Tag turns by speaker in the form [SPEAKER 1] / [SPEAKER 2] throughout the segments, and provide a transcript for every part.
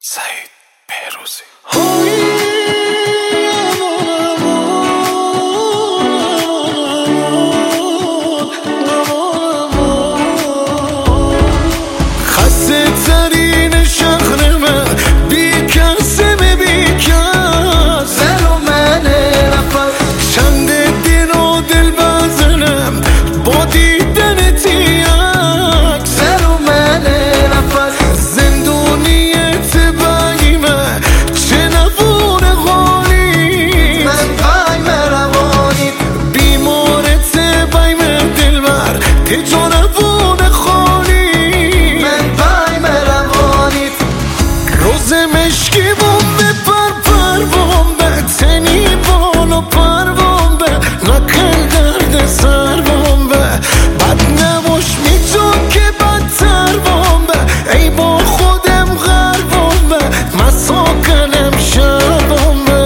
[SPEAKER 1] سعید بهروزی.
[SPEAKER 2] خسته ترین شهر من بی کسه بی کس
[SPEAKER 3] دل و منه نفس
[SPEAKER 2] چند دل و دل بزنم با دیدن تیاکس
[SPEAKER 3] دل و منه نفس
[SPEAKER 2] زندونیت بایی من چه نبون غالی
[SPEAKER 3] من بای مروانی
[SPEAKER 2] بیمارت بای من دل بر تجا نبون خالی
[SPEAKER 3] من بای مروانی
[SPEAKER 2] روز مشکی بومبه پر بومبه تنی بالو پر بومبه نکن درد سر بومبه بد نباش میتون که بدتر بومبه ای با خودم غر بومبه مساکنم شر بومبه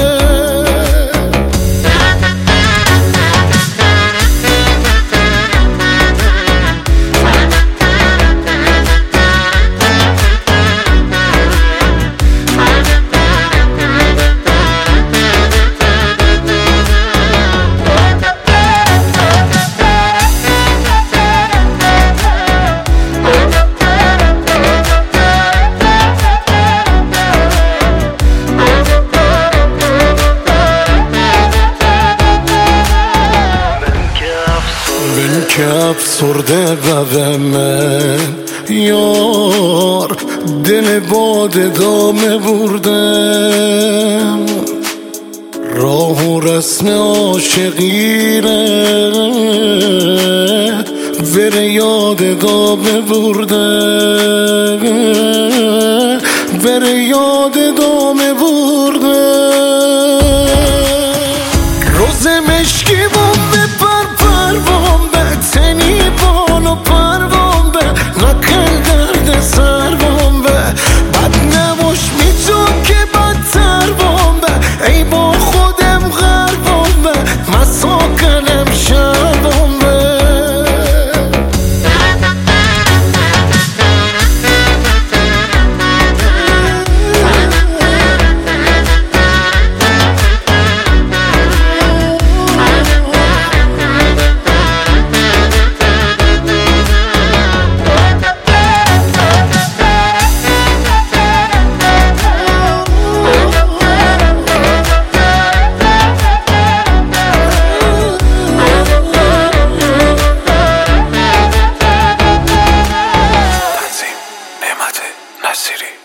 [SPEAKER 2] من که افسرده به من یار دل باد دامه بردم راه و رسم عاشقیره ور یاد دامه بردم ور یاد دامه بردم روز مشکی بومبه پر بومبه تنی بالو پر بومبه نکن درد سر بومبه بد نباش میتون که بدتر بومبه ای با خودم غر بومبه مساکنم شر بومبه
[SPEAKER 1] نعمت نصیری.